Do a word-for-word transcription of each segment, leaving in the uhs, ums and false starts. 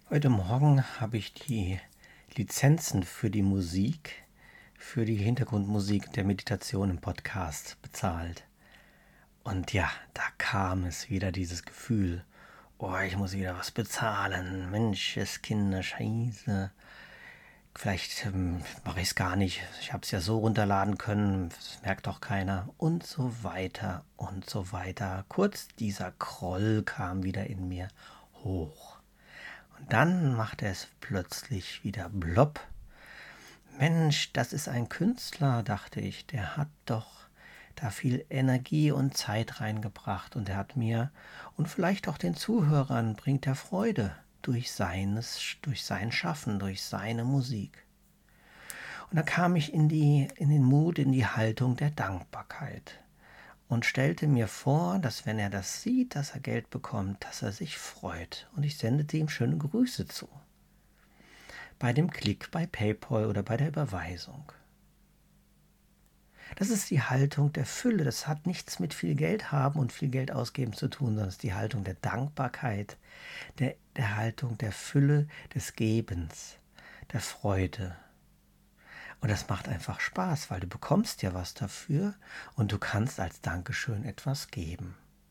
Heute Morgen habe ich die Lizenzen für die Musik, für die Hintergrundmusik der Meditation im Podcast bezahlt. Und ja, da kam es wieder, dieses Gefühl, oh, ich muss wieder was bezahlen, Menscheskinder, Scheiße. Vielleicht ähm, mache ich es gar nicht, ich habe es ja so runterladen können, das merkt doch keiner und so weiter und so weiter. Kurz dieser Groll kam wieder in mir hoch. Und dann macht er es plötzlich wieder plopp. Mensch, das ist ein Künstler, dachte ich, der hat doch da viel Energie und Zeit reingebracht und er hat mir und vielleicht auch den Zuhörern bringt er Freude durch seines, durch sein Schaffen, durch seine Musik. Und da kam ich in die, in den Mut, in die Haltung der Dankbarkeit und stellte mir vor, dass wenn er das sieht, dass er Geld bekommt, dass er sich freut. Und ich sendete ihm schöne Grüße zu. Bei dem Klick bei PayPal oder bei der Überweisung. Das ist die Haltung der Fülle. Das hat nichts mit viel Geld haben und viel Geld ausgeben zu tun, sondern es ist die Haltung der Dankbarkeit, der, der Haltung der Fülle, des Gebens, der Freude. Und das macht einfach Spaß, weil du bekommst ja was dafür und du kannst als Dankeschön etwas geben.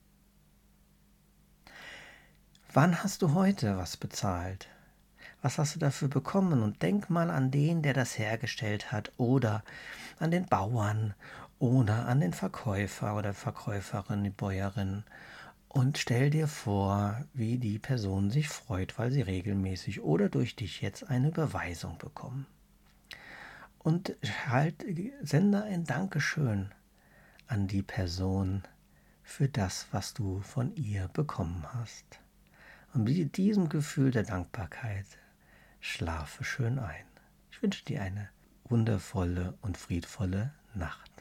Wann hast du heute was bezahlt? Was hast du dafür bekommen? Und denk mal an den, der das hergestellt hat oder an den Bauern oder an den Verkäufer oder Verkäuferin, die Bäuerin. Und stell dir vor, wie die Person sich freut, weil sie regelmäßig oder durch dich jetzt eine Überweisung bekommen. Und halt, sende ein Dankeschön an die Person für das, was du von ihr bekommen hast. Und mit diesem Gefühl der Dankbarkeit schlafe schön ein. Ich wünsche dir eine wundervolle und friedvolle Nacht.